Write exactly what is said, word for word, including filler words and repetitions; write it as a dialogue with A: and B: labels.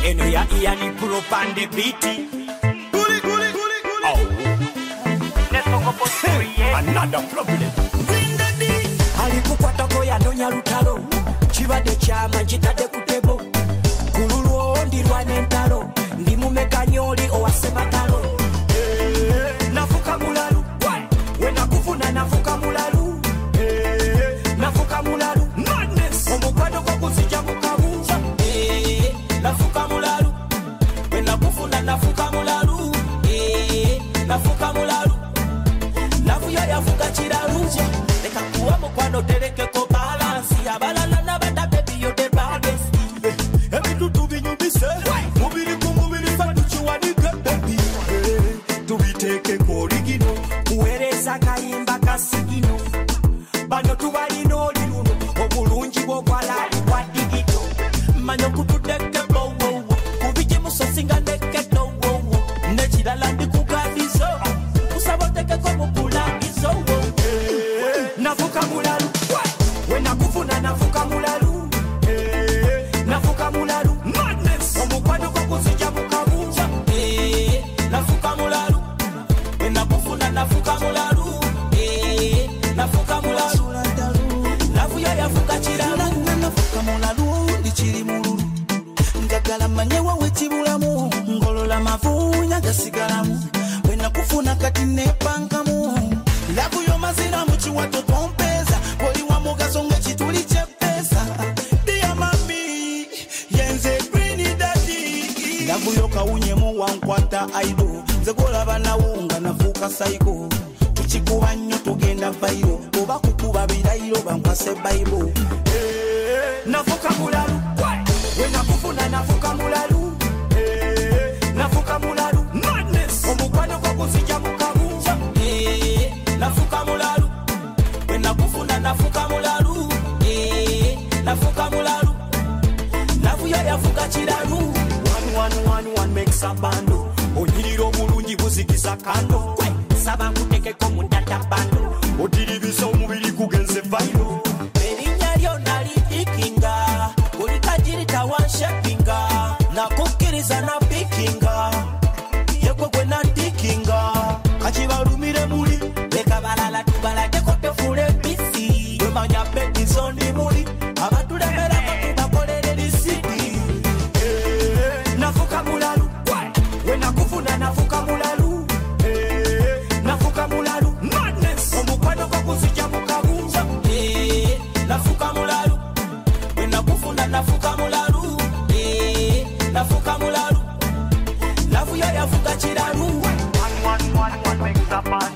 A: eno ya Ian Prop and the beat. Another problem. Alikukwata ko yanonya lutalo kibadde kyama njitadde ku tebo kululwo ndirwa n'entalo ndi mumekanyoli owasematalo nafuka mulalu we nakufuna nafuka mulalu nafuka mulalu madness omukwano gwo kuzija mukabuza nafuka mulalu we nakufuna nafuka mulalu nafuka mulalu nafuya yafuka kiraluja leka kuwa mukwano tereke ko balance abalala nabata baby yo the baddest ebitu tubinyubise mubiri ku mubiri fatu chiwanike baby tubiteke ko origino kuwereza kayimba kasigino bano tubalino liluno obulungi bwo kwalali kwa digito manyo kutudeke bo wo kubije musosinga neketo wo nekirala ndikugadizo usaboteke ko mukula izo wo nafuka mulalu we nakufuna nafuka mulalu nafuka mulalu madness omukwano gwo kuzija mukabuza nafuka mulalu we nakufuna nafuka mulalu nafuka mulalu nafuya yafuka kiralu nafuka mulalu ndikiri mululu njagala manye wawe kibulamu ngolola mavunya gasigalamu we nakufuna kati nepankamu labu yo mazina muchiwato pompeza oli wa mugaso ngekituli kyepesa dia mami yenze green daddy labu yo kawunyemu wankwata aido zegola banawunga nafuka saiko tuchikuba nnyo tugenda vairo oba kukuba birairo bankwase bible nafuka mulalu we nakufuna nafuka mulalu nafuka mulalu madness omukwano gwo kuzija mukabuza nafuka mulalu we nakufuna nafuka mulalu nafuka mulalu nafuya yafuka kiralu one one one one makes a bando onyiriro mulungi buzikisa kando saba kutekeko mundata bando odiribisa omubiri kugenze vairo erinya lyo nalidikinga ulikajirita wanshapinga nakukiriza na pikinga yekwe gwe nandikinga kachibalumire muli leka balala tubalake kotefule bisi wemanya bedi zondi muli abatulemera tubakolere lisidi nafuka mulalu we nakufuna nafuka mulalu nafuka mulalu madness omukwano gwo kuzija mukabuza nafuka mulalu we nakufuna nafuka mulalu nafuka mulalu nafuya yafuka kiralu one one one one makes a man